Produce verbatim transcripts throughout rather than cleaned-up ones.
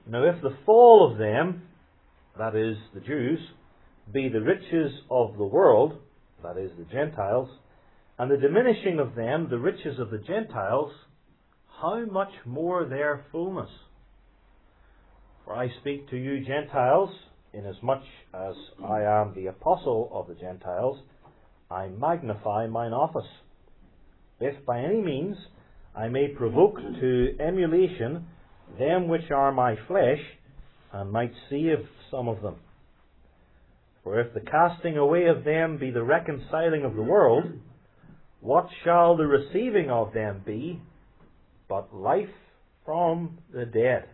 Now if the fall of them, that is, the Jews, be the riches of the world, that is, the Gentiles, and the diminishing of them, the riches of the Gentiles, how much more their fullness? For I speak to you Gentiles, inasmuch as I am the apostle of the Gentiles, I magnify mine office. If by any means I may provoke to emulation them which are my flesh, and might save some of them. For if the casting away of them be the reconciling of the world, what shall the receiving of them be but life from the dead?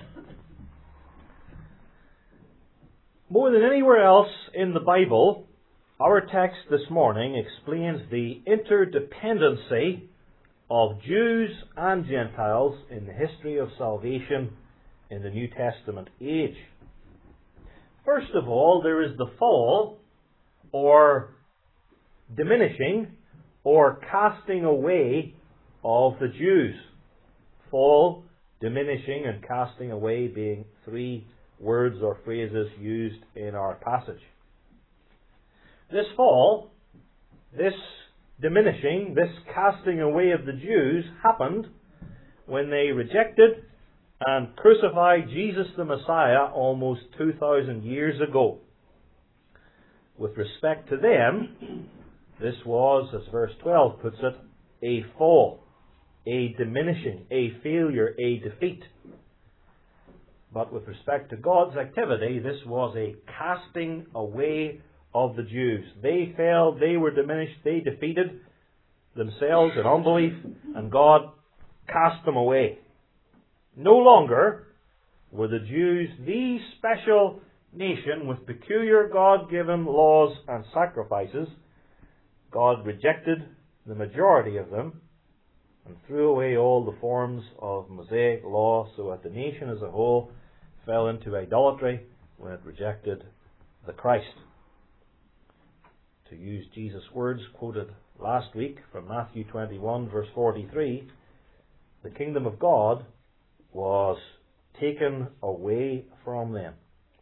More than anywhere else in the Bible, our text this morning explains the interdependency of Jews and Gentiles in the history of salvation in the New Testament age. First of all, there is the fall, or diminishing, or casting away of the Jews. Fall, diminishing, and casting away being three words or phrases used in our passage. This fall, this diminishing, this casting away of the Jews happened when they rejected and crucified Jesus the Messiah almost two thousand years ago. With respect to them, this was, as verse twelve puts it, a fall, a diminishing, a failure, a defeat. But with respect to God's activity, this was a casting away of the Jews. They fell, they were diminished, they defeated themselves in unbelief, and God cast them away. No longer were the Jews the special nation with peculiar God-given laws and sacrifices. God rejected the majority of them and threw away all the forms of Mosaic law, so that the nation as a whole fell into idolatry when it rejected the Christ. To use Jesus' words quoted last week from Matthew twenty-one, verse forty-three, the kingdom of God was taken away from them.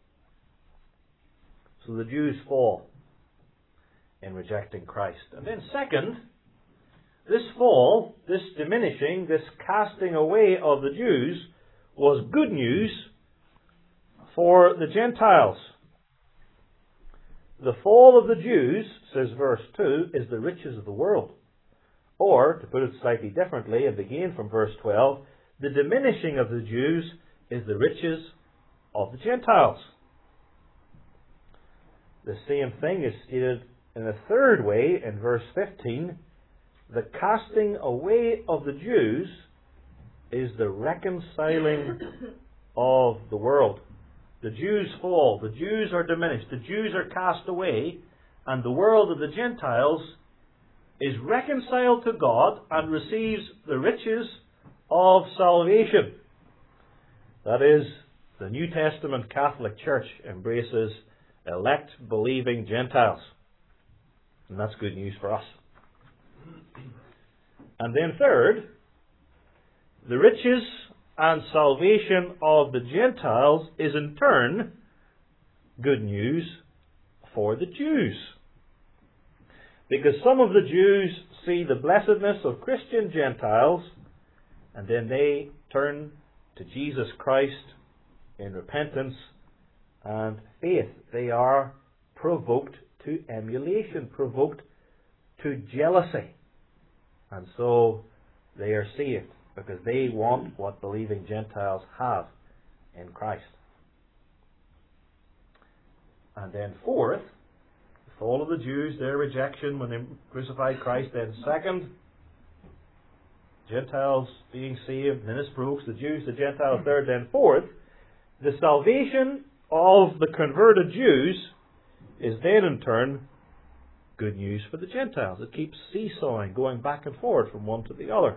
So the Jews fall in rejecting Christ. And then second, this fall, this diminishing, this casting away of the Jews was good news for the Gentiles. The fall of the Jews, says verse two, is the riches of the world. Or, to put it slightly differently, and begin from verse twelve, the diminishing of the Jews is the riches of the Gentiles. The same thing is stated in a third way in verse fifteen. The casting away of the Jews is the reconciling of the world. The Jews fall, the Jews are diminished, the Jews are cast away, and the world of the Gentiles is reconciled to God and receives the riches of salvation. That is, the New Testament Catholic Church embraces elect, believing Gentiles. And that's good news for us. And then third, the riches and salvation of the Gentiles is in turn good news for the Jews. Because some of the Jews see the blessedness of Christian Gentiles, and then they turn to Jesus Christ in repentance and faith. They are provoked to emulation, provoked to jealousy. And so they are saved, because they want what believing Gentiles have in Christ. And then fourth, the fall of the Jews, their rejection when they crucified Christ. Then second, Gentiles being saved. Then this provokes the Jews, the Gentiles. Third, then fourth, the salvation of the converted Jews is then in turn good news for the Gentiles. It keeps seesawing, going back and forward from one to the other.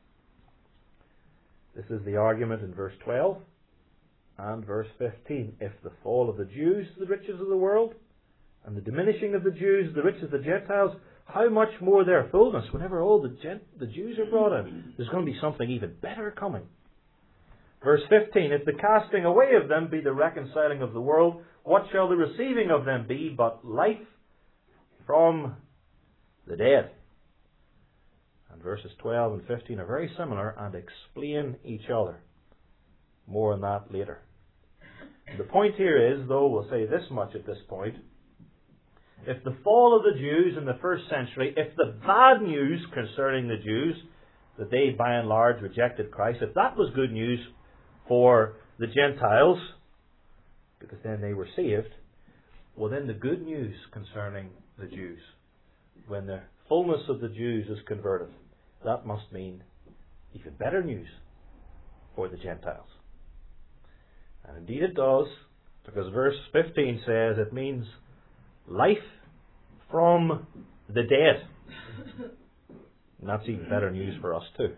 This is the argument in verse twelve and verse fifteen. If the fall of the Jews is the riches of the world, and the diminishing of the Jews, the riches of the Gentiles, how much more their fullness? Whenever all the, Gent- the Jews are brought in, there's going to be something even better coming. Verse fifteen, if the casting away of them be the reconciling of the world, what shall the receiving of them be but life from the dead? And verses twelve and fifteen are very similar and explain each other. More on that later. The point here is, though, we'll say this much at this point. If the fall of the Jews in the first century, if the bad news concerning the Jews, that they by and large rejected Christ, if that was good news for the Gentiles, because then they were saved, well then the good news concerning the Jews, when the fullness of the Jews is converted, that must mean even better news for the Gentiles. And indeed it does, because verse fifteen says it means life from the dead. And that's even better news for us too.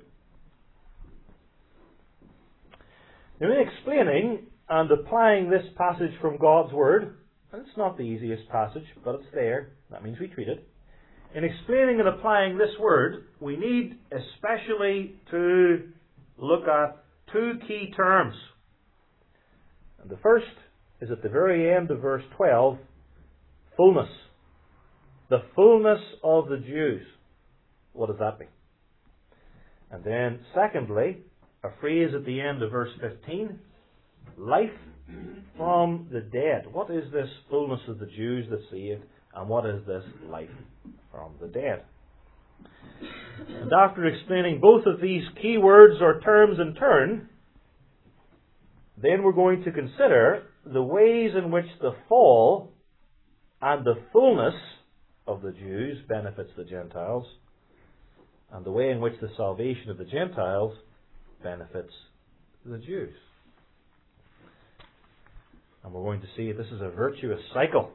Now, in explaining and applying this passage from God's Word, and it's not the easiest passage, but it's there, that means we treat it. In explaining and applying this Word, we need especially to look at two key terms. And the first is at the very end of verse twelve, fullness. The fullness of the Jews. What does that mean? And then, secondly, a phrase at the end of verse fifteen, life from the dead. What is this fullness of the Jews that saved, and what is this life from the dead? And after explaining both of these key words or terms in turn, then we're going to consider the ways in which the fall and the fullness of the Jews benefits the Gentiles, and the way in which the salvation of the Gentiles benefits the Jews. And we're going to see this is a virtuous cycle.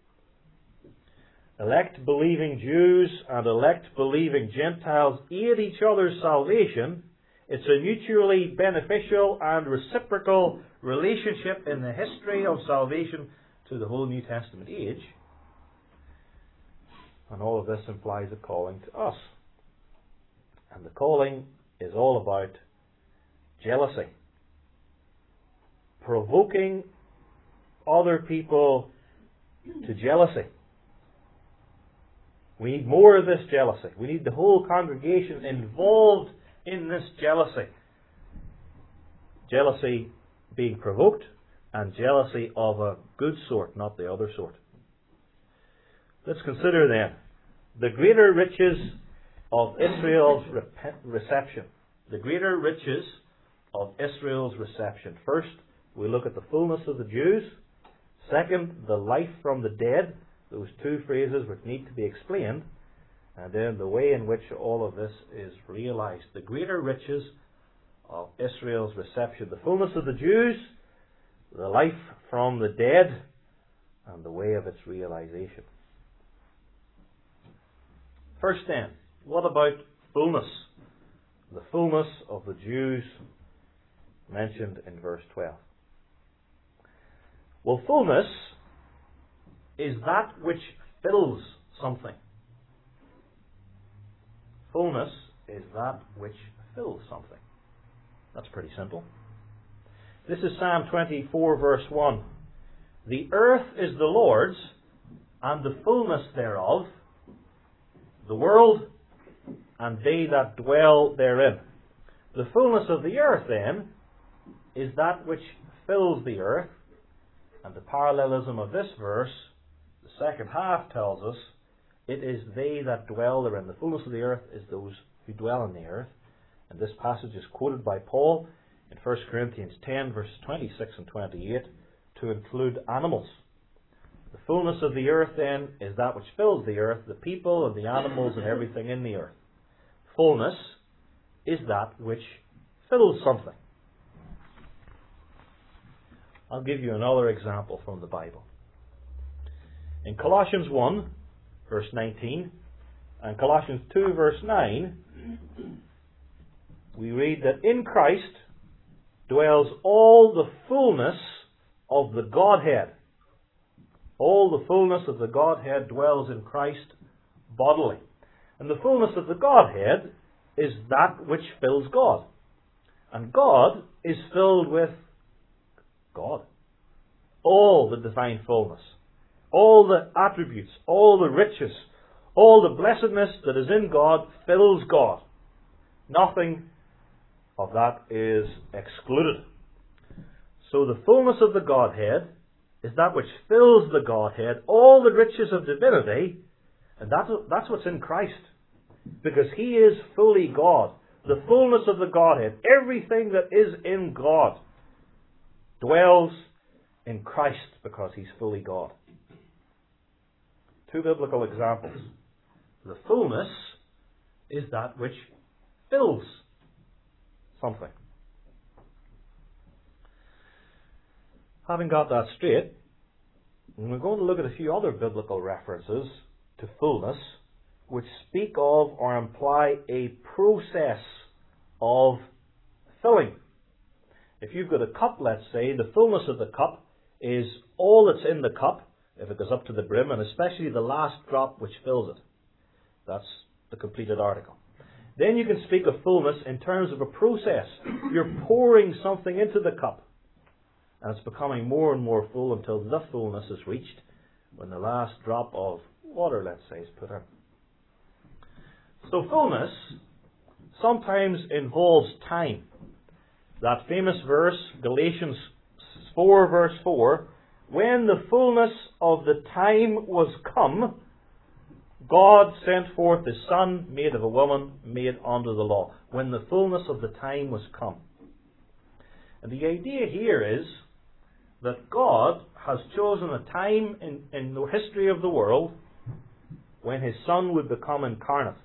Elect believing Jews and elect believing Gentiles aid each other's salvation. It's a mutually beneficial and reciprocal relationship in the history of salvation to the whole New Testament age. And all of this implies a calling to us. And the calling is all about jealousy. Provoking other people to jealousy. We need more of this jealousy. We need the whole congregation involved in this jealousy. Jealousy being provoked, and jealousy of a good sort, not the other sort. Let's consider then the greater riches of Israel's rep- reception. The greater riches of Israel's reception. First, we look at the fullness of the Jews. Second, the life from the dead. Those two phrases which need to be explained. And then the way in which all of this is realized. The greater riches of Israel's reception. The fullness of the Jews, the life from the dead, and the way of its realization. First then, what about fullness? The fullness of the Jews mentioned in verse twelve. Well, fullness is that which fills something. Fullness is that which fills something. That's pretty simple. This is Psalm twenty-four, verse one. The earth is the Lord's, and the fullness thereof, the world, and they that dwell therein. The fullness of the earth, then, is that which fills the earth. And the parallelism of this verse, the second half tells us, it is they that dwell therein. The fullness of the earth is those who dwell in the earth. And this passage is quoted by Paul in First Corinthians ten, verses twenty-six and twenty-eight, to include animals. The fullness of the earth, then, is that which fills the earth, the people and the animals and everything in the earth. Fullness is that which fills something. I'll give you another example from the Bible. In Colossians one, verse nineteen, and Colossians two, verse nine, we read that in Christ dwells all the fullness of the Godhead. All the fullness of the Godhead dwells in Christ bodily. And the fullness of the Godhead is that which fills God. And God is filled with God. All the divine fullness, all the attributes, all the riches, all the blessedness that is in God fills God. Nothing of that is excluded. So the fullness of the Godhead is that which fills the Godhead, all the riches of divinity, and that's, that's what's in Christ. Because He is fully God. The fullness of the Godhead, everything that is in God, dwells in Christ because He's fully God. Two biblical examples. The fullness is that which fills something. Having got that straight, we're going to look at a few other biblical references to fullness which speak of or imply a process of filling. If you've got a cup, let's say, the fullness of the cup is all that's in the cup, if it goes up to the brim, and especially the last drop which fills it. That's the completed article. Then you can speak of fullness in terms of a process. You're pouring something into the cup, and it's becoming more and more full until the fullness is reached when the last drop of water, let's say, is put in. So fullness sometimes involves time. That famous verse, Galatians four verse four, when the fullness of the time was come, God sent forth His Son, made of a woman, made under the law. When the fullness of the time was come. And the idea here is that God has chosen a time in, in the history of the world when His Son would become incarnate.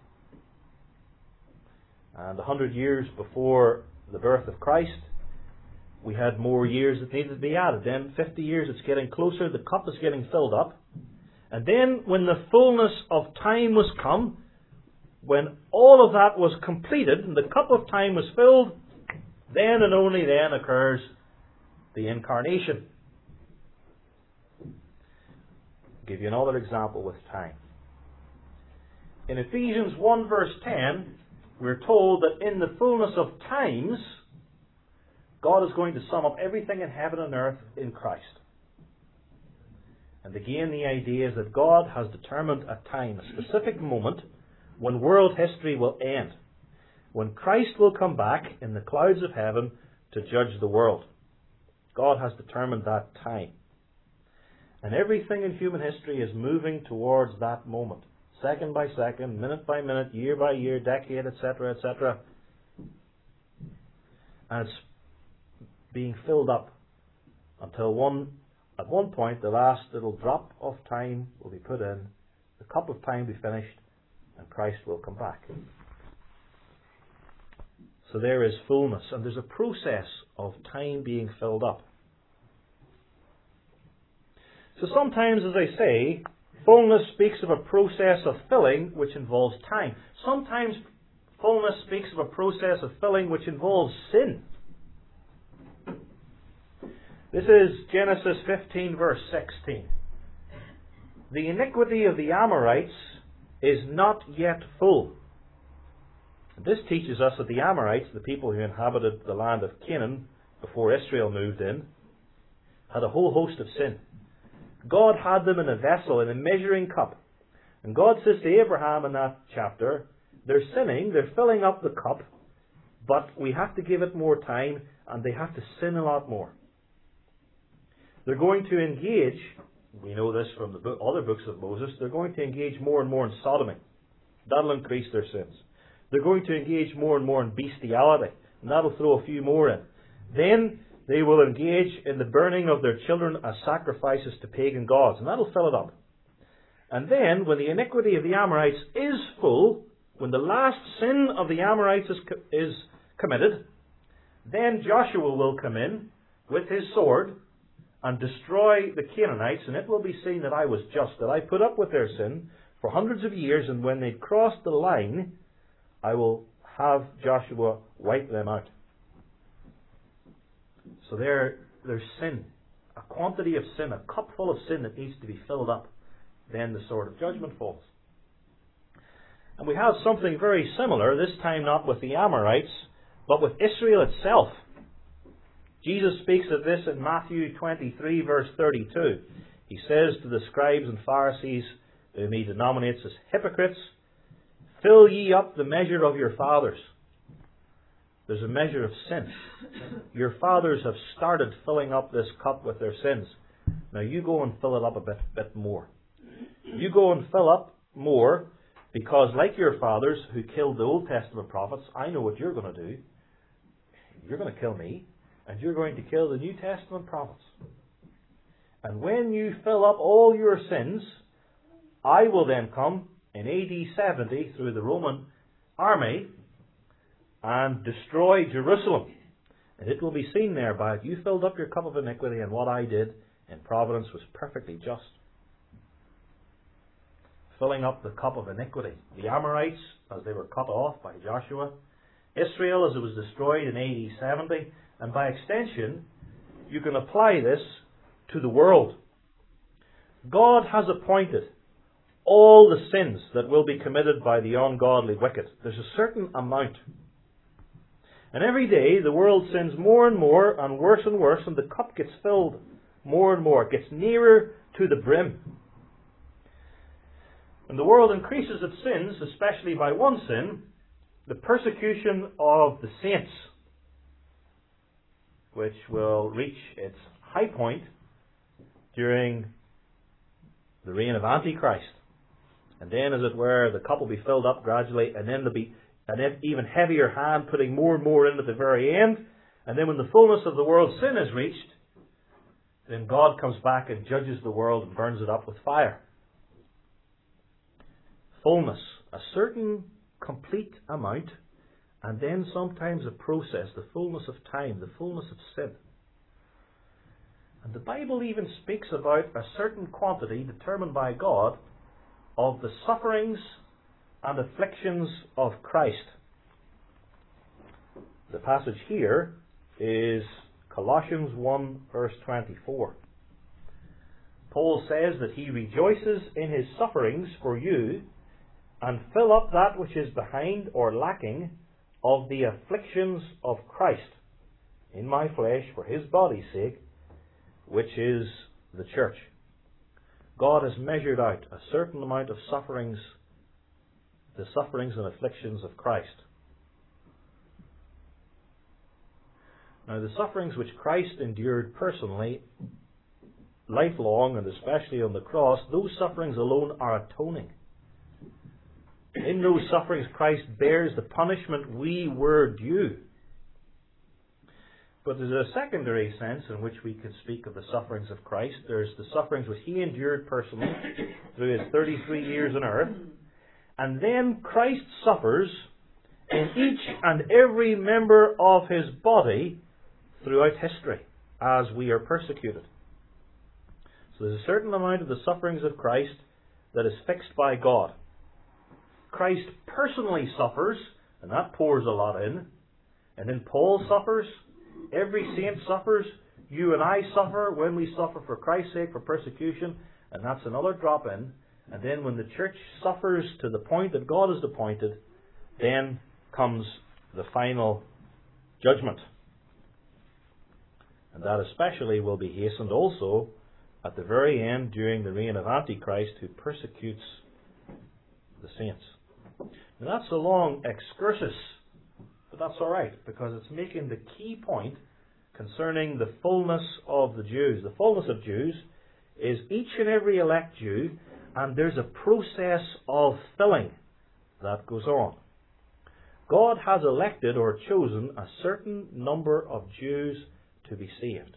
And a hundred years before the birth of Christ, we had more years that needed to be added. Then fifty years, it's getting closer, the cup is getting filled up. And then when the fullness of time was come, when all of that was completed and the cup of time was filled, then and only then occurs the incarnation. I'll give you another example with time. In Ephesians one verse ten, we're told that in the fullness of times, God is going to sum up everything in heaven and earth in Christ. And again, the idea is that God has determined a time, a specific moment, when world history will end. When Christ will come back in the clouds of heaven to judge the world. God has determined that time. And everything in human history is moving towards that moment. Second by second, minute by minute, year by year, decade, et cetera, et cetera. And it's being filled up until one, at one point, the last little drop of time will be put in, the cup of time will be finished, and Christ will come back. So there is fullness, and there's a process of time being filled up. So sometimes, as I say, fullness speaks of a process of filling which involves time. Sometimes fullness speaks of a process of filling which involves sin. This is Genesis fifteen verse sixteen. The iniquity of the Amorites is not yet full. This teaches us that the Amorites, the people who inhabited the land of Canaan before Israel moved in, had a whole host of sin. God had them in a vessel, in a measuring cup. And God says to Abraham in that chapter, they're sinning, they're filling up the cup, but we have to give it more time, and they have to sin a lot more. They're going to engage, we know this from the book, other books of Moses, they're going to engage more and more in sodomy. That'll increase their sins. They're going to engage more and more in bestiality, and that'll throw a few more in. Then they will engage in the burning of their children as sacrifices to pagan gods, and that'll fill it up. And then, when the iniquity of the Amorites is full, when the last sin of the Amorites is, co- is committed, then Joshua will come in with his sword and destroy the Canaanites, and it will be seen that I was just, that I put up with their sin for hundreds of years, and when they'd crossed the line, I will have Joshua wipe them out. So there, there's sin, a quantity of sin, a cup full of sin that needs to be filled up. Then the sword of judgment falls. And we have something very similar, this time not with the Amorites, but with Israel itself. Jesus speaks of this in Matthew twenty-three, verse thirty-two. He says to the scribes and Pharisees, whom he denominates as hypocrites, "Fill ye up the measure of your fathers." There's a measure of sin. Your fathers have started filling up this cup with their sins. Now you go and fill it up a bit, bit more. You go and fill up more, because like your fathers who killed the Old Testament prophets, I know what you're going to do. You're going to kill me, and you're going to kill the New Testament prophets. And when you fill up all your sins, I will then come in A D seventy through the Roman army and destroy Jerusalem. And it will be seen thereby that you filled up your cup of iniquity, and what I did in providence was perfectly just. Filling up the cup of iniquity. The Amorites, as they were cut off by Joshua. Israel, as it was destroyed in A D seventy. And by extension, you can apply this to the world. God has appointed all the sins that will be committed by the ungodly wicked. There's a certain amount. And every day the world sins more and more and worse and worse, and the cup gets filled more and more. It gets nearer to the brim. And the world increases its sins, especially by one sin, the persecution of the saints, which will reach its high point during the reign of Antichrist. And then, as it were, the cup will be filled up gradually, and then there'll be an even heavier hand putting more and more in at the very end. And then when the fullness of the world's sin is reached, then God comes back and judges the world and burns it up with fire. Fullness, a certain complete amount, and then sometimes a process, the fullness of time, the fullness of sin. And the Bible even speaks about a certain quantity determined by God of the sufferings and afflictions of Christ. The passage here is Colossians one, verse twenty-four. Paul says that he rejoices in his sufferings for you, and fill up that which is behind or lacking of the afflictions of Christ in my flesh for his body's sake, which is the church. God has measured out a certain amount of sufferings, the sufferings and afflictions of Christ. Now, the sufferings which Christ endured personally, lifelong and especially on the cross, those sufferings alone are atoning. In those sufferings, Christ bears the punishment we were due. But there's a secondary sense in which we can speak of the sufferings of Christ. There's the sufferings which he endured personally through his thirty-three years on earth. And then Christ suffers in each and every member of his body throughout history as we are persecuted. So there's a certain amount of the sufferings of Christ that is fixed by God. Christ personally suffers, and that pours a lot in. And then Paul suffers. Every saint suffers. You and I suffer when we suffer for Christ's sake, for persecution, and that's another drop in. And then when the church suffers to the point that God has appointed, then comes the final judgment. And that especially will be hastened also at the very end during the reign of Antichrist, who persecutes the saints. Now that's a long excursus, but that's all right, because it's making the key point concerning the fullness of the Jews. The fullness of Jews is each and every elect Jew, and there's a process of filling that goes on. God has elected or chosen a certain number of Jews to be saved.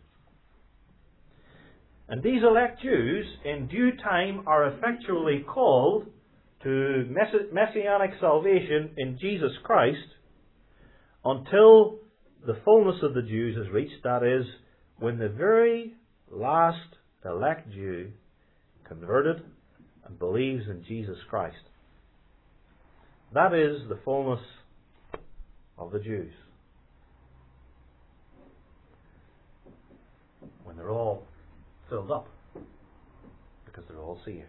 And these elect Jews, in due time, are effectually called to messianic salvation in Jesus Christ until the fullness of the Jews is reached. That is, when the very last elect Jew converted and believes in Jesus Christ. That is the fullness of the Jews. When they're all filled up, because they're all saved.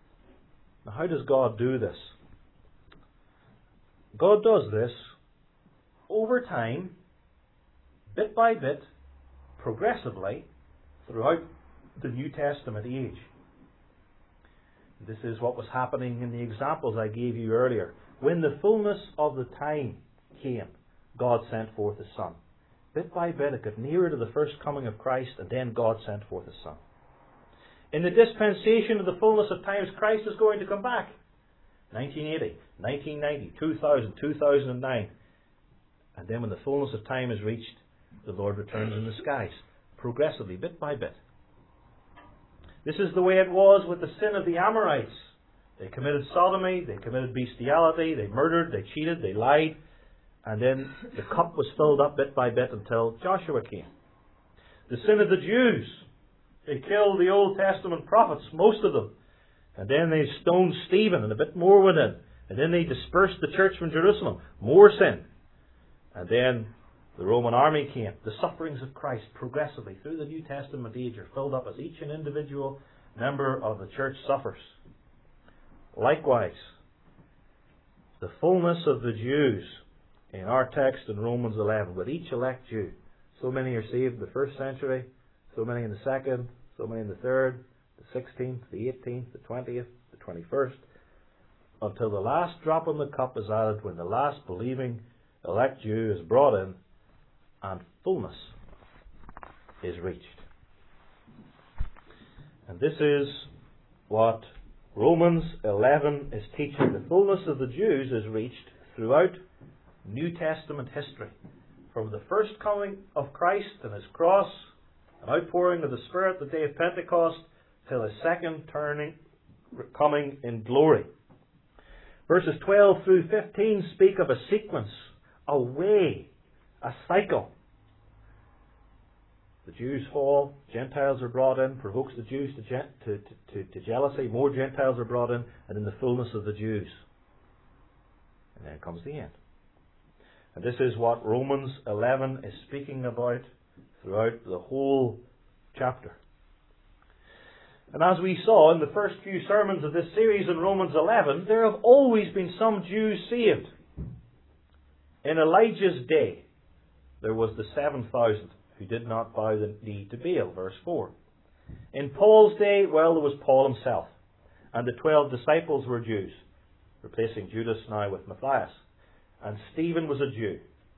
Now, how does God do this? God does this over time, bit by bit, progressively, throughout the New Testament age. This is what was happening in the examples I gave you earlier. When the fullness of the time came, God sent forth His Son. Bit by bit, it got nearer to the first coming of Christ, and then God sent forth His Son. In the dispensation of the fullness of times, Christ is going to come back. nineteen eighty, nineteen ninety, two thousand, two thousand nine. And then when the fullness of time is reached, the Lord returns in the skies, progressively, bit by bit. This is the way it was with the sin of the Amorites. They committed sodomy, they committed bestiality, they murdered, they cheated, they lied, and then the cup was filled up bit by bit until Joshua came. The sin of the Jews. They killed the Old Testament prophets, most of them. And then they stoned Stephen, and a bit more went in. And then they dispersed the church from Jerusalem. More sin. And then the Roman army came. The sufferings of Christ progressively through the New Testament age are filled up as each and individual member of the church suffers. Likewise, the fullness of the Jews in our text in Romans eleven, with each elect Jew. So many are saved in the first century, so many in the second, so many in the third, the sixteenth, the eighteenth, the twentieth, the twenty-first, until the last drop in the cup is added when the last believing elect Jew is brought in and fullness is reached. And this is what Romans eleven is teaching. The fullness of the Jews is reached throughout New Testament history. From the first coming of Christ and His cross, an outpouring of the Spirit the day of Pentecost, till His second turning, coming in glory. Verses twelve through fifteen speak of a sequence, a way, a cycle. The Jews fall, Gentiles are brought in, provokes the Jews to, gen- to, to, to, to jealousy, more Gentiles are brought in, and in the fullness of the Jews. And then comes the end. And this is what Romans eleven is speaking about throughout the whole chapter. And as we saw in the first few sermons of this series in Romans eleven, there have always been some Jews saved. In Elijah's day, there was the seven thousand who did not bow the knee to Baal, verse four. In Paul's day, well, there was Paul himself. And the twelve disciples were Jews, replacing Judas now with Matthias. And Stephen was a Jew.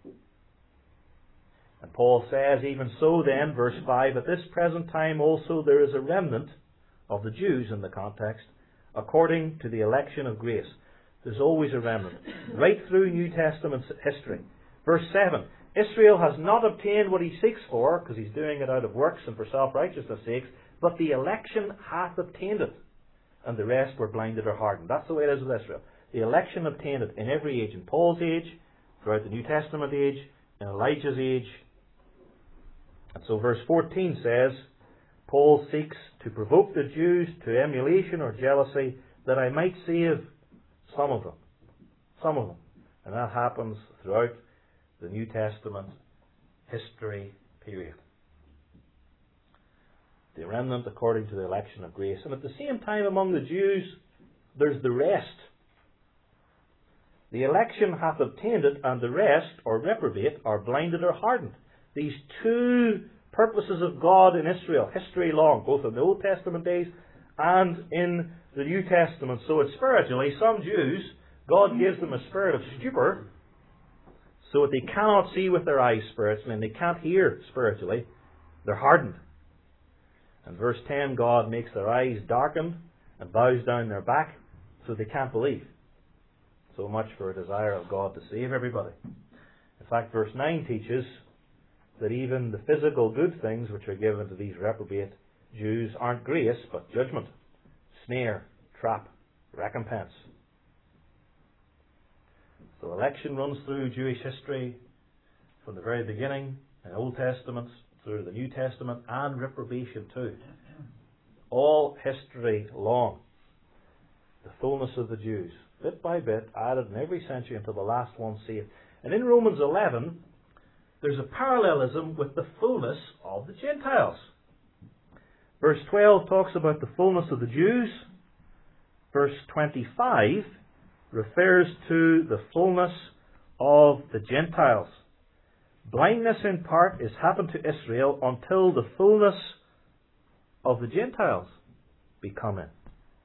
And Paul says, even so then, verse five, at this present time also there is a remnant of the Jews in the context, according to the election of grace. There's always a remnant. Right through New Testament history. Verse seven, Israel has not obtained what he seeks for, because he's doing it out of works and for self-righteousness' sakes, but the election hath obtained it, and the rest were blinded or hardened. That's the way it is with Israel. The election obtained it in every age. In Paul's age, throughout the New Testament age, in Elijah's age. And so verse fourteen says, Paul seeks to provoke the Jews to emulation or jealousy, that I might save some of them. Some of them. And that happens throughout the New Testament history period. The remnant according to the election of grace. And at the same time among the Jews, there's the rest. The election hath obtained it, and the rest, or reprobate, are blinded or hardened. These two purposes of God in Israel, history long, both in the Old Testament days and in the New Testament. So it's spiritually, some Jews, God gives them a spirit of stupor, so that they cannot see with their eyes spiritually, and they can't hear spiritually. They're hardened. And verse ten, God makes their eyes darkened and bows down their back, so they can't believe. So much for a desire of God to save everybody. In fact, verse nine teaches that even the physical good things which are given to these reprobate Jews aren't grace, but judgment, snare, trap, recompense. So election runs through Jewish history from the very beginning, in the Old Testament, through the New Testament, and reprobation too. All history long. The fullness of the Jews, bit by bit, added in every century until the last one saved. And in Romans eleven, there's a parallelism with the fullness of the Gentiles. Verse twelve talks about the fullness of the Jews. Verse twenty-five refers to the fullness of the Gentiles. Blindness in part is happened to Israel until the fullness of the Gentiles be come in.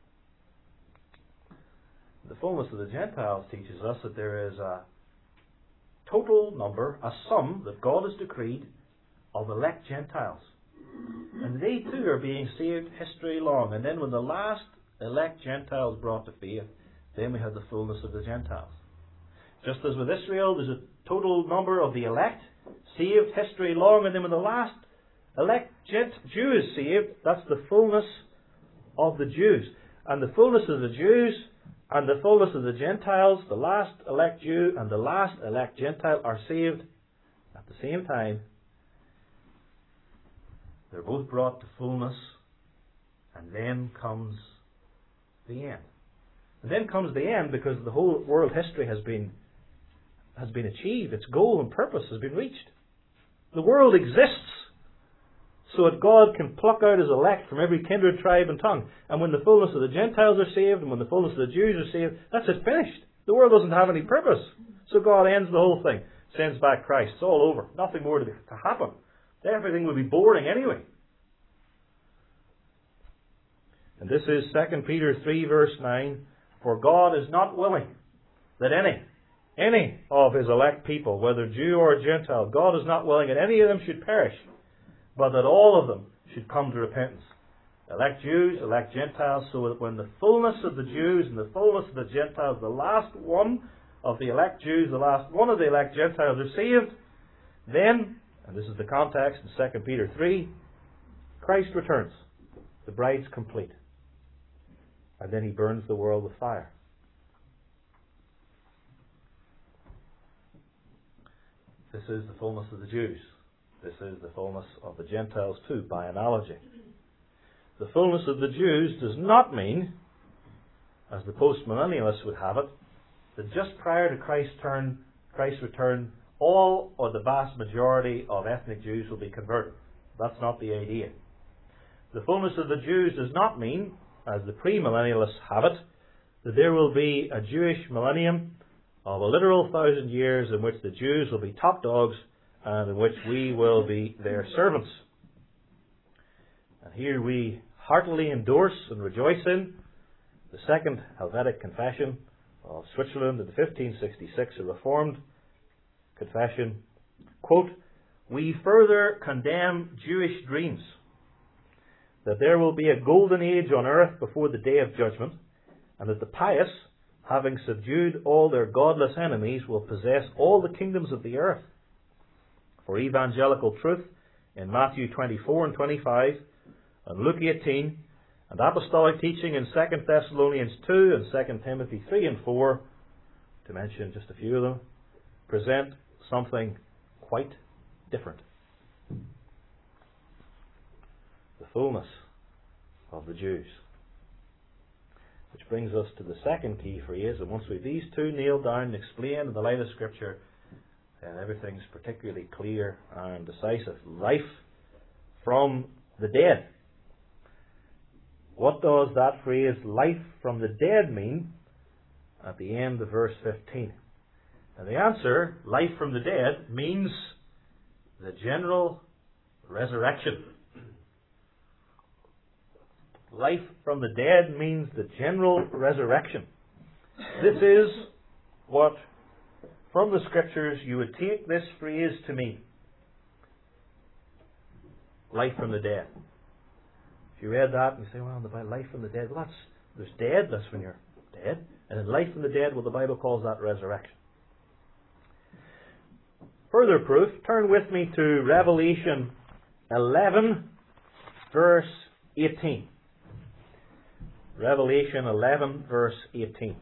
The fullness of the Gentiles teaches us that there is a total number, a sum that God has decreed of elect Gentiles. And they too are being saved history long. And then when the last elect Gentiles brought to faith, then we have the fullness of the Gentiles. Just as with Israel, there's a total number of the elect, saved history long, and then when the last elect Gent Jew is saved, that's the fullness of the Jews. And the fullness of the Jews and the fullness of the Gentiles, the last elect Jew and the last elect Gentile are saved at the same time. They're both brought to fullness, and then comes the end. And then comes the end because the whole world history has been has been achieved. Its goal and purpose has been reached. The world exists so that God can pluck out His elect from every kindred, tribe and tongue. And when the fullness of the Gentiles are saved, and when the fullness of the Jews are saved, that's it, finished. The world doesn't have any purpose. So God ends the whole thing. Sends back Christ. It's all over. Nothing more to, be, to happen. Everything will be boring anyway. And this is Second Peter three verse nine. For God is not willing that any, any of His elect people, whether Jew or Gentile, God is not willing that any of them should perish, but that all of them should come to repentance. Elect Jews, elect Gentiles, so that when the fullness of the Jews and the fullness of the Gentiles, the last one of the elect Jews, the last one of the elect Gentiles are saved, then, and this is the context in Second Peter three, Christ returns. The bride's complete. And then He burns the world with fire. This is the fullness of the Jews. This is the fullness of the Gentiles too, by analogy. The fullness of the Jews does not mean, as the post-millennialists would have it, that just prior to Christ's turn, Christ's return, all or the vast majority of ethnic Jews will be converted. That's not the idea. The fullness of the Jews does not mean, as the premillennialists have it, that there will be a Jewish millennium of a literal thousand years in which the Jews will be top dogs and in which we will be their servants. And here we heartily endorse and rejoice in the Second Helvetic Confession of Switzerland in fifteen sixty-six, a Reformed confession. Quote, "We further condemn Jewish dreams that there will be a golden age on earth before the day of judgment, and that the pious, having subdued all their godless enemies, will possess all the kingdoms of the earth. For evangelical truth in Matthew twenty-four and twenty-five, and Luke eighteen, and apostolic teaching in Second Thessalonians two and Second Timothy three and four, to mention just a few of them, present something quite different. The fullness of the Jews. Which brings us to the second key phrase, and once we've these two nailed down and explained in the light of Scripture, then everything's particularly clear and decisive. Life from the dead. What does that phrase, life from the dead, mean at the end of verse fifteen? And the answer, life from the dead, means the general resurrection. Life from the dead means the general resurrection. This is what, from the Scriptures, you would take this phrase to mean. Life from the dead. If you read that and you say, well, the Bible, life from the dead, well, that's, there's dead, that's when you're dead. And in life from the dead, well, the Bible calls that resurrection. Further proof, turn with me to Revelation eleven, verse eighteen. Revelation eleven, verse eighteen.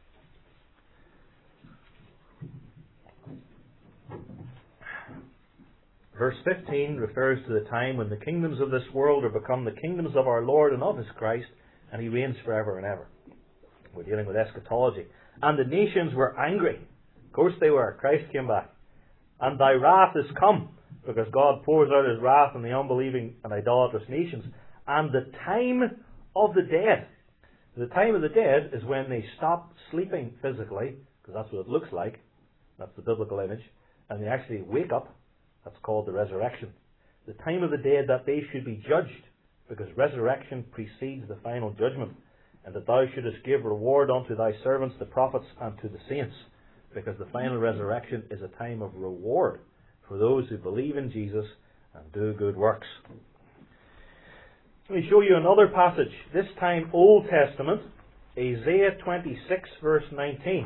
Verse fifteen refers to the time when the kingdoms of this world are become the kingdoms of our Lord and of His Christ, and He reigns forever and ever. We're dealing with eschatology. And the nations were angry. Of course they were. Christ came back. And thy wrath is come, because God pours out His wrath on the unbelieving and idolatrous nations. And the time of the dead. The time of the dead is when they stop sleeping physically, because that's what it looks like. That's the biblical image. And they actually wake up. That's called the resurrection. The time of the dead that they should be judged, because resurrection precedes the final judgment. And that thou shouldest give reward unto thy servants, the prophets, and to the saints. Because the final resurrection is a time of reward for those who believe in Jesus and do good works. Let me show you another passage, this time Old Testament, Isaiah twenty-six, verse nineteen.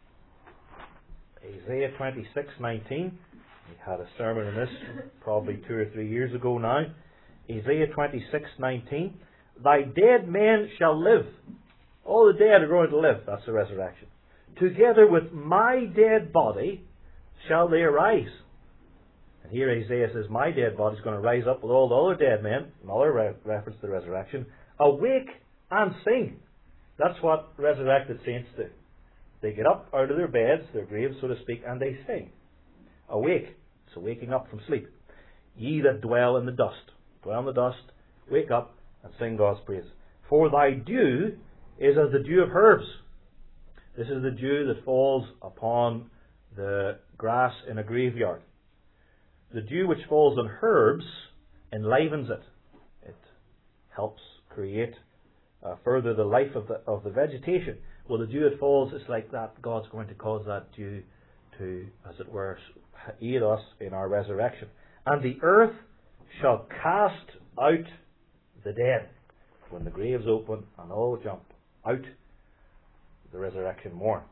Isaiah twenty-six, nineteen. We had a sermon on this probably two or three years ago now. Isaiah twenty-six, nineteen. Thy dead men shall live. All the dead are going to live. That's the resurrection. Together with my dead body shall they arise. And here Isaiah says, my dead body is going to rise up with all the other dead men. Another re- reference to the resurrection. Awake and sing. That's what resurrected saints do. They get up out of their beds, their graves, so to speak, and they sing. Awake. So waking up from sleep. Ye that dwell in the dust. Dwell in the dust. Wake up and sing God's praise. For thy dew is as the dew of herbs. This is the dew that falls upon the grass in a graveyard. The dew which falls on herbs enlivens it. It helps create uh, further the life of the of the vegetation. Well, the dew that falls is like that. God's going to cause that dew to, as it were, aid us in our resurrection. And the earth shall cast out the dead. When the graves open and all jump out, the resurrection morn.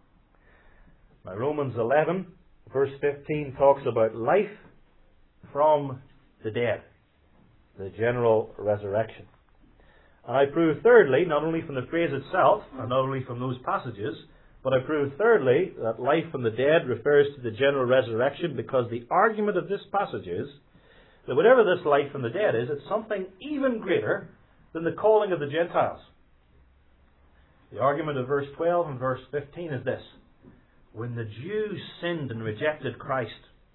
Now Romans eleven, verse fifteen talks about life from the dead, the general resurrection. And I prove thirdly, not only from the phrase itself, and not only from those passages, but I prove thirdly that life from the dead refers to the general resurrection, because the argument of this passage is that whatever this life from the dead is, it's something even greater than the calling of the Gentiles. The argument of verse twelve and verse fifteen is this. When the Jews sinned and rejected Christ,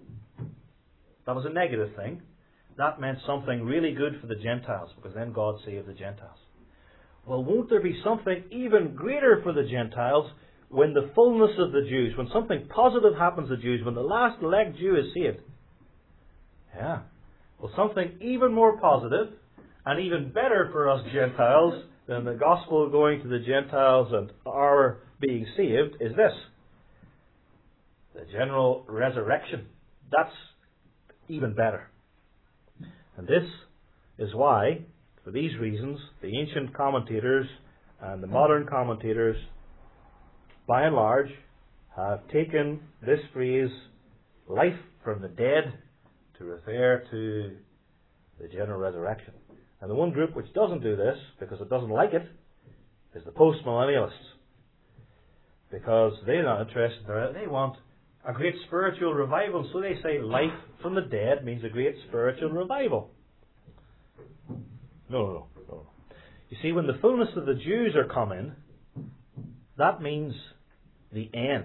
that was a negative thing. That meant something really good for the Gentiles, because then God saved the Gentiles. Well, won't there be something even greater for the Gentiles when the fullness of the Jews, when something positive happens to the Jews, when the last elect Jew is saved? Yeah. Well, something even more positive and even better for us Gentiles than the gospel going to the Gentiles and our being saved is this. The general resurrection. That's even better. And this is why, for these reasons, the ancient commentators and the modern commentators, by and large, have taken this phrase, life from the dead, to refer to the general resurrection. And the one group which doesn't do this, because it doesn't like it, is the post-millennialists. Because they're not interested in it. They want a great spiritual revival. So they say life from the dead means a great spiritual revival. No, no, no, no. You see, when the fullness of the Jews are coming, that means the end.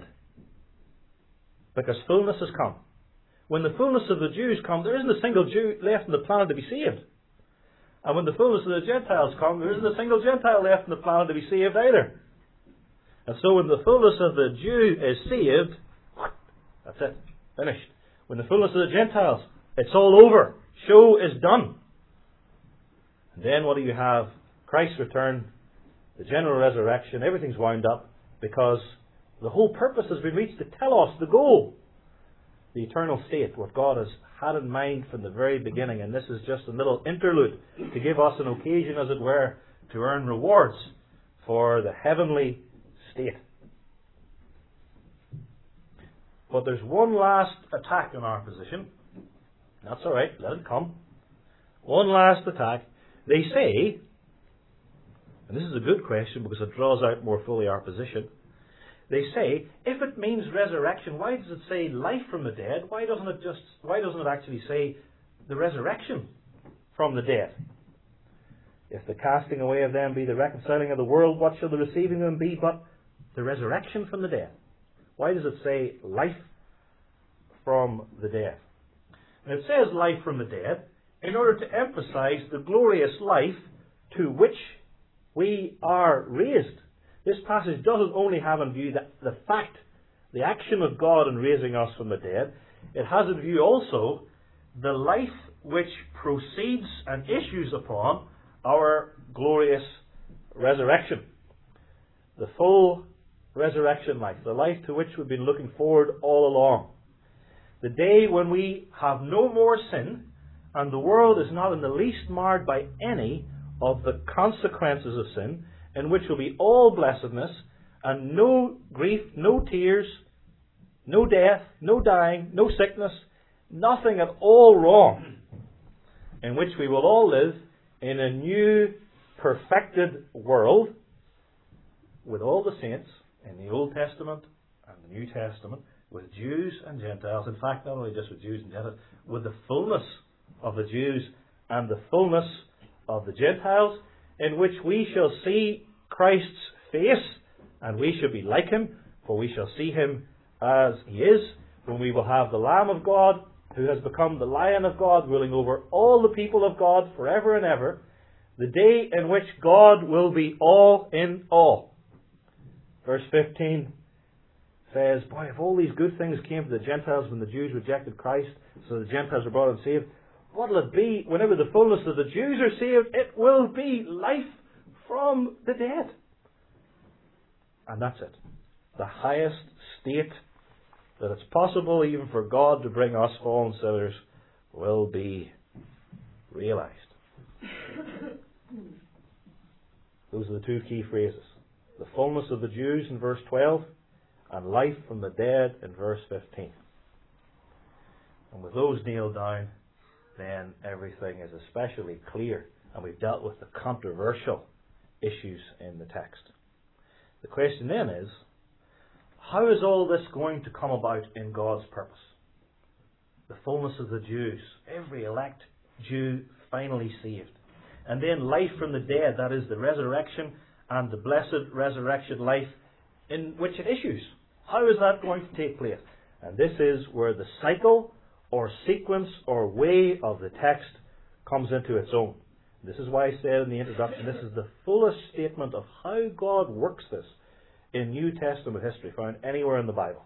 Because fullness has come. When the fullness of the Jews come, there isn't a single Jew left on the planet to be saved. And when the fullness of the Gentiles come, there isn't a single Gentile left on the planet to be saved either. And so when the fullness of the Jew is saved, that's it. Finished. When the fullness of the Gentiles, it's all over. Show is done. And then what do you have? Christ's return, the general resurrection, everything's wound up, because the whole purpose has been reached to tell us the goal. The eternal state, what God has had in mind from the very beginning. And this is just a little interlude to give us an occasion, as it were, to earn rewards for the heavenly state. But there's one last attack on our position. That's all right, let it come. One last attack. They say, and this is a good question because it draws out more fully our position. They say, if it means resurrection, why does it say life from the dead? Why doesn't it just? Why doesn't it actually say the resurrection from the dead? If the casting away of them be the reconciling of the world, what shall the receiving them be but the resurrection from the dead? Why does it say life from the dead? And it says life from the dead in order to emphasize the glorious life to which we are raised. This passage doesn't only have in view that the fact the action of God in raising us from the dead, it has in view also the life which proceeds and issues upon our glorious resurrection. The full resurrection life, the life to which we've been looking forward all along. The day when we have no more sin, and the world is not in the least marred by any of the consequences of sin, in which will be all blessedness, and no grief, no tears, no death, no dying, no sickness, nothing at all wrong, in which we will all live in a new, perfected world with all the saints in the Old Testament and the New Testament, with Jews and Gentiles. In fact, not only just with Jews and Gentiles, with the fullness of the Jews and the fullness of the Gentiles, in which we shall see Christ's face, and we shall be like him, for we shall see him as he is, when we will have the Lamb of God, who has become the Lion of God, ruling over all the people of God forever and ever, the day in which God will be all in all. Verse fifteen says, boy, if all these good things came to the Gentiles when the Jews rejected Christ, so the Gentiles were brought and saved, what will it be whenever the fullness of the Jews are saved? It will be life from the dead. And that's it. The highest state that it's possible even for God to bring us fallen sinners will be realized. Those are the two key phrases. The fullness of the Jews in verse twelve, and life from the dead in verse fifteen. And with those nailed down, then everything is especially clear, and we've dealt with the controversial issues in the text. The question then is, how is all this going to come about in God's purpose? The fullness of the Jews, every elect Jew finally saved. And then life from the dead, that is the resurrection and the blessed resurrection life in which it issues. How is that going to take place? And this is where the cycle or sequence or way of the text comes into its own. This is why I said in the introduction, this is the fullest statement of how God works this in New Testament history found anywhere in the Bible.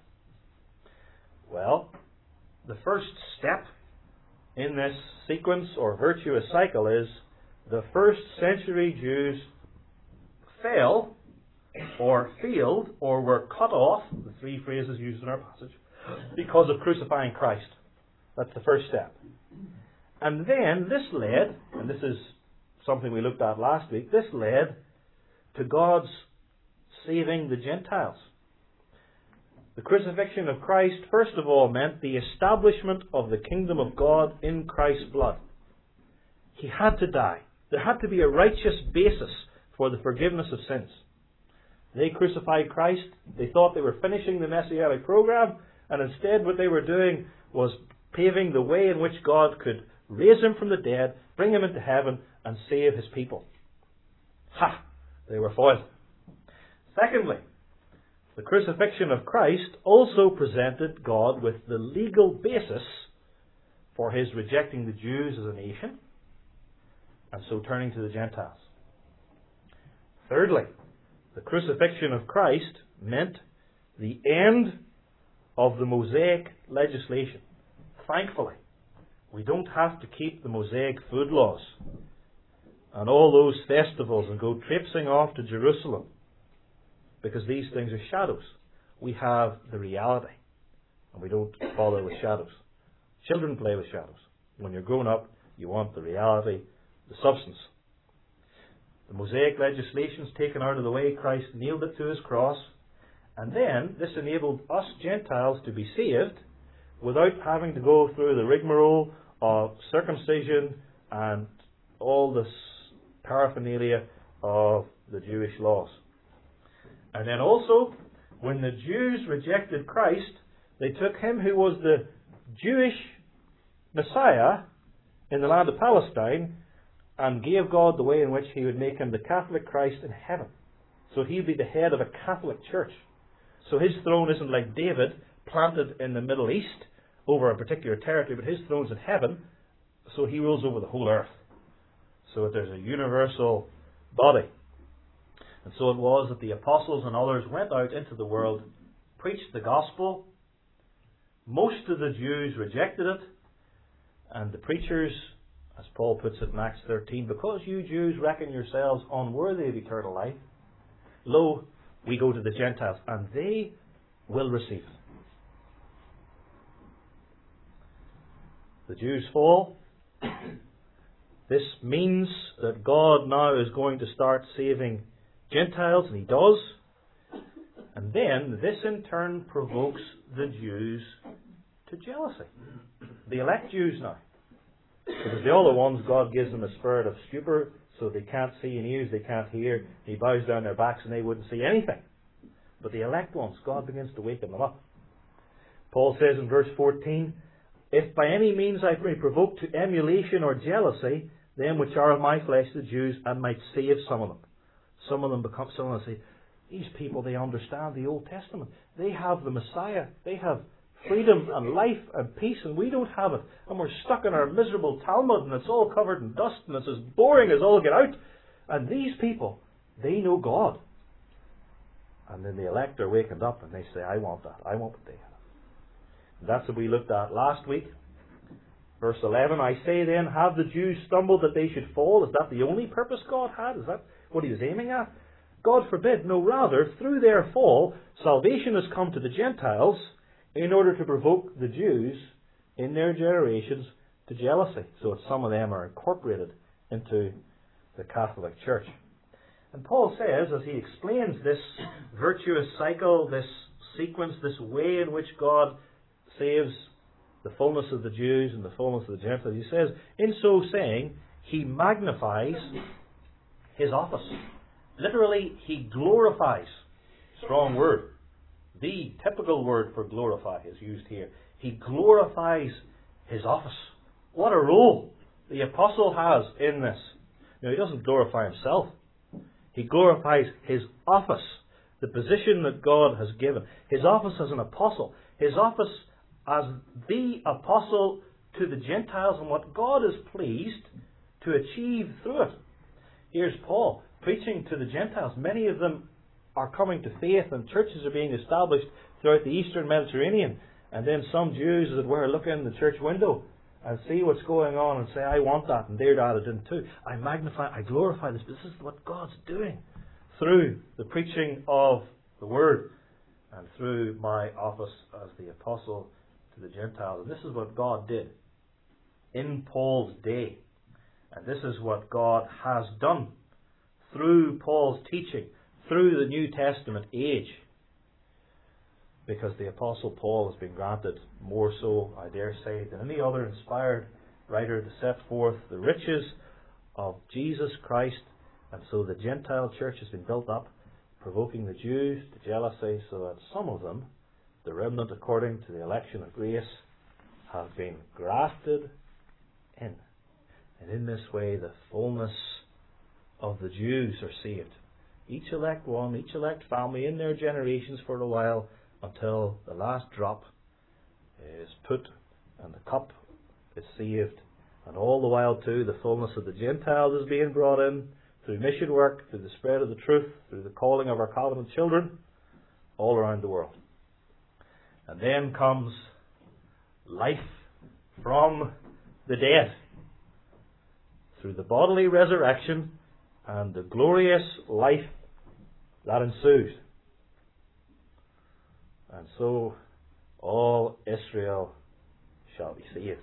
Well, the first step in this sequence or virtuous cycle is the first century Jews fell or failed or were cut off, the three phrases used in our passage, because of crucifying Christ. That's the first step. And then this led, and this is something we looked at last week, this led to God's saving the Gentiles. The crucifixion of Christ, first of all, meant the establishment of the kingdom of God in Christ's blood. He had to die. There had to be a righteous basis for the forgiveness of sins. They crucified Christ. They thought they were finishing the Messianic program, and instead what they were doing was paving the way in which God could raise him from the dead, bring him into heaven, and save his people. Ha! They were foiled. Secondly, the crucifixion of Christ also presented God with the legal basis for his rejecting the Jews as a nation, and so turning to the Gentiles. Thirdly, the crucifixion of Christ meant the end of the Mosaic legislation. Thankfully, we don't have to keep the Mosaic food laws and all those festivals and go traipsing off to Jerusalem, because these things are shadows. We have the reality, and we don't bother with shadows. Children play with shadows. When you're grown up, you want the reality, the substance. The Mosaic legislation is taken out of the way. Christ nailed it to his cross. And then this enabled us Gentiles to be saved without having to go through the rigmarole of circumcision and all this paraphernalia of the Jewish laws. And then also, when the Jews rejected Christ, they took him who was the Jewish Messiah in the land of Palestine and gave God the way in which he would make him the Catholic Christ in heaven. So he'd be the head of a Catholic church. So his throne isn't like David, planted in the Middle East over a particular territory, but his throne's in heaven, so he rules over the whole earth. So that there's a universal body. And so it was that the apostles and others went out into the world preached the gospel. Most of the Jews rejected it. And the preachers, as Paul puts it in Acts thirteen, because you Jews reckon yourselves unworthy of eternal life, lo, we go to the Gentiles, and they will receive it. The Jews fall. This means that God now is going to start saving Gentiles, and He does. And then this in turn provokes the Jews to jealousy. The elect Jews now. Because the other ones, God gives them a spirit of stupor, so they can't see and ears, they can't hear. He bows down their backs and they wouldn't see anything. But the elect ones, God begins to waken them up. Paul says in verse fourteen, if by any means I may provoke to emulation or jealousy them which are of my flesh, the Jews, and might save some of them. Some of them become, some of them say, these people, they understand the Old Testament. They have the Messiah. They have freedom and life and peace, and we don't have it. And we're stuck in our miserable Talmud, and it's all covered in dust, and it's as boring as all get out. And these people, they know God. And then the elect are wakened up, and they say, I want that. I want what they have. And that's what we looked at last week. Verse eleven, I say then, have the Jews stumbled that they should fall? Is that the only purpose God had? Is that what He was aiming at? God forbid. No, rather, through their fall, salvation has come to the Gentiles in order to provoke the Jews in their generations to jealousy, so that some of them are incorporated into the Catholic Church. And Paul says, as he explains this virtuous cycle, this sequence, this way in which God saves the fullness of the Jews and the fullness of the Gentiles, he says, in so saying, he magnifies his office. Literally, he glorifies. Strong word. The typical word for glorify is used here. He glorifies his office. What a role the apostle has in this. Now, he doesn't glorify himself. He glorifies his office, the position that God has given. His office as an apostle. His office as the apostle to the Gentiles, and what God is pleased to achieve through it. Here's Paul preaching to the Gentiles. Many of them are coming to faith, and churches are being established throughout the Eastern Mediterranean. And then some Jews, as it were, look in the church window and see what's going on and say, I want that, and they're added in too. I magnify, I glorify this. This is what God's doing through the preaching of the Word and through my office as the apostle to the Gentiles. And this is what God did in Paul's day. And this is what God has done through Paul's teaching, through the New Testament age. Because the Apostle Paul has been granted more so, I dare say, than any other inspired writer to set forth the riches of Jesus Christ. And so the Gentile church has been built up, provoking the Jews to jealousy, so that some of them, the remnant according to the election of grace, have been grafted in. And in this way the fullness of the Jews are saved. Each elect one, each elect family in their generations for a while, until the last drop is put and the cup is saved. And all the while too, the fullness of the Gentiles is being brought in through mission work, through the spread of the truth, through the calling of our covenant children, all around the world. And then comes life from the dead, through the bodily resurrection and the glorious life that ensues. And so all Israel shall be saved.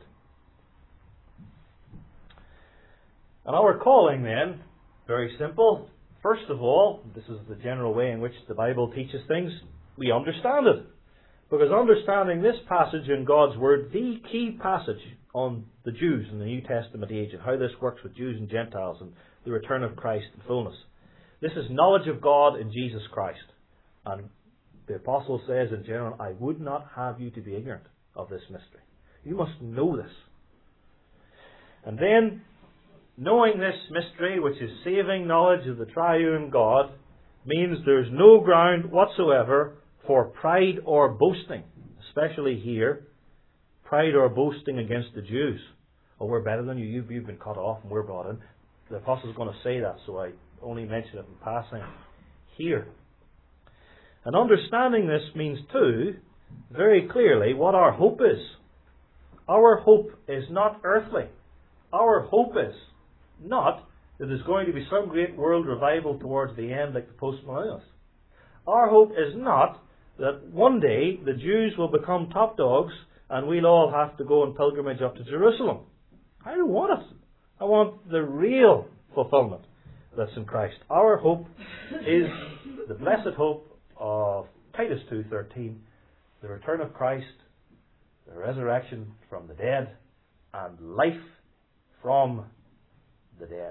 And our calling then, very simple. First of all, this is the general way in which the Bible teaches things, we understand it. Because understanding this passage in God's Word, the key passage on the Jews in the New Testament age and how this works with Jews and Gentiles and the return of Christ in fullness. This is knowledge of God in Jesus Christ. And the Apostle says in general, I would not have you to be ignorant of this mystery. You must know this. And then, knowing this mystery, which is saving knowledge of the triune God, means there's no ground whatsoever for pride or boasting, especially here, pride or boasting against the Jews. Oh, we're better than you, you've, you've been cut off and we're brought in. The Apostle's going to say that, so I only mention it in passing here. And understanding this means too, very clearly, what our hope is. Our hope is not earthly. Our hope is not that there's going to be some great world revival towards the end like the postmillennialists. Our hope is not that one day the Jews will become top dogs and we'll all have to go on pilgrimage up to Jerusalem. I don't want it. I want the real fulfillment that's in Christ. Our hope is the blessed hope of Titus two thirteen, the return of Christ, the resurrection from the dead, and life from the dead.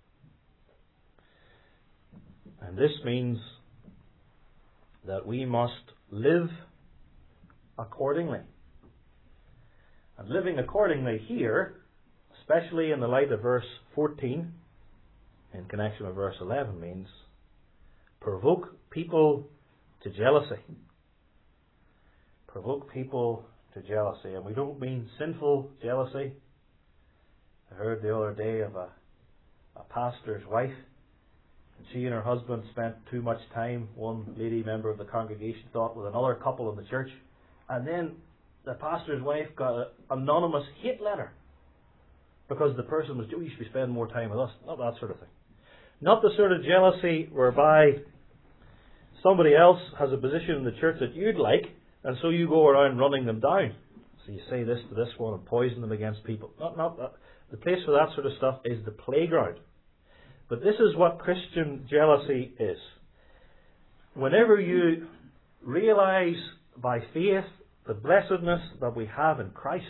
And this means that we must live accordingly. And living accordingly here, especially in the light of verse fourteen, in connection with verse eleven, means provoke people to jealousy. Provoke people to jealousy. And we don't mean sinful jealousy. I heard the other day of a, a pastor's wife. And she and her husband spent too much time, one lady member of the congregation thought, with another couple in the church. And then the pastor's wife got an anonymous hate letter because the person was, you should be spending more time with us. Not that sort of thing. Not the sort of jealousy whereby somebody else has a position in the church that you'd like, and so you go around running them down. So you say this to this one and poison them against people. Not, not that. The place for that sort of stuff is the playground. But this is what Christian jealousy is. Whenever you realize by faith the blessedness that we have in Christ,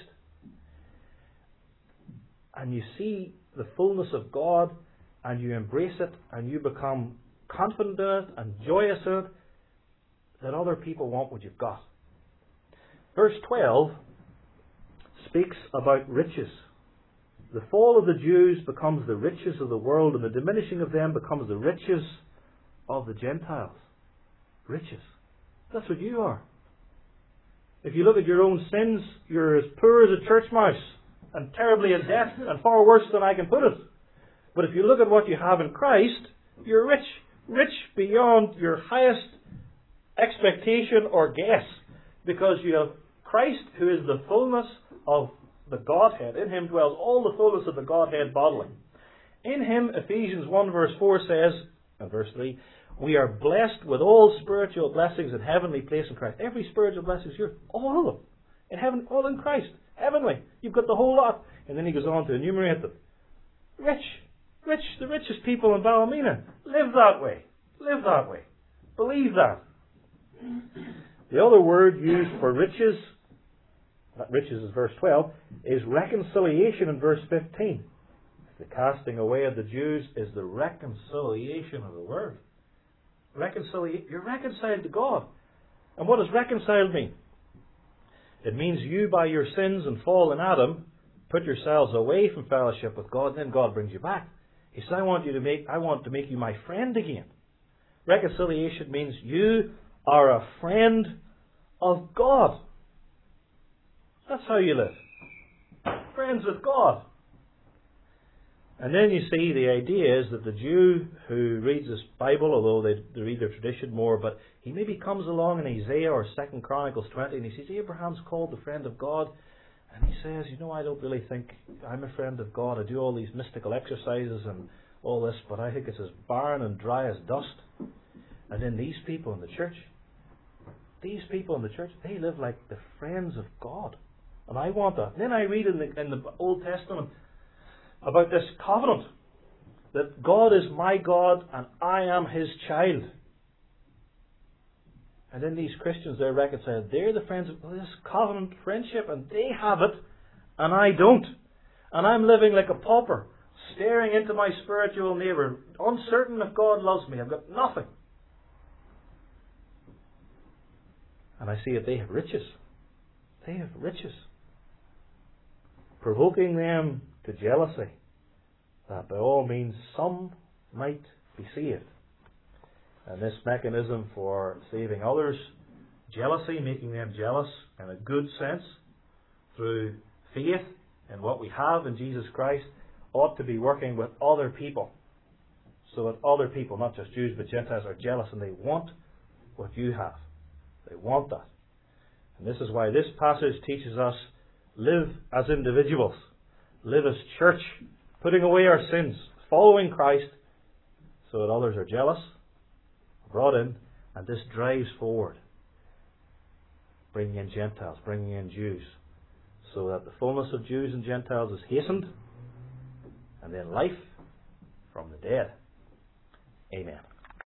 and you see the fullness of God, and you embrace it, and you become confident in it and joyous in it, then other people want what you've got. Verse twelve speaks about riches. The fall of the Jews becomes the riches of the world, and the diminishing of them becomes the riches of the Gentiles. Riches. That's what you are. If you look at your own sins, you're as poor as a church mouse, and terribly in debt, and far worse than I can put it. But if you look at what you have in Christ, you're rich. Rich beyond your highest expectation or guess, because you have Christ, who is the fullness of the Godhead. In Him dwells all the fullness of the Godhead bodily. In Him, Ephesians one verse four says, and verse three, we are blessed with all spiritual blessings in heavenly place in Christ. Every spiritual blessing is yours. All of them. In heaven, all in Christ. Heavenly. You've got the whole lot. And then he goes on to enumerate them. Rich. Rich. The richest people in Ballymena. Live that way. Live that way. Believe that. The other word used for riches, that riches is verse twelve, is reconciliation in verse fifteen. The casting away of the Jews is the reconciliation of the world. Reconciliate. You're reconciled to God. And what does reconciled mean? It means you, by your sins and fall in Adam, put yourselves away from fellowship with God, and then God brings you back. He says, I want you to make I want to make you my friend again. Reconciliation means you are a friend of God. That's how you live. Friends with God. And then you see the idea is that the Jew who reads this Bible, although they, they read their tradition more, but he maybe comes along in Isaiah or Second Chronicles twenty and he sees Abraham's called the friend of God, and he says, you know, I don't really think I'm a friend of God. I do all these mystical exercises and all this, but I think it's as barren and dry as dust. And then these people in the church, these people in the church, they live like the friends of God. And I want that. And then I read in the, in the Old Testament about this covenant, that God is my God and I am His child. And then these Christians, they're reconciled. They're the friends of this covenant friendship, and they have it, and I don't. And I'm living like a pauper, staring into my spiritual neighbour, uncertain if God loves me. I've got nothing. And I see that they have riches. They have riches. Provoking them to jealousy, that by all means some might be saved. And this mechanism for saving others, jealousy, making them jealous in a good sense, through faith in what we have in Jesus Christ, ought to be working with other people. So that other people, not just Jews but Gentiles, are jealous and they want what you have. They want that. And this is why this passage teaches us, live as individuals, live as church, putting away our sins, following Christ, so that others are jealous, brought in, and this drives forward, bringing in Gentiles, bringing in Jews, so that the fullness of Jews and Gentiles is hastened, and then life from the dead. Amen.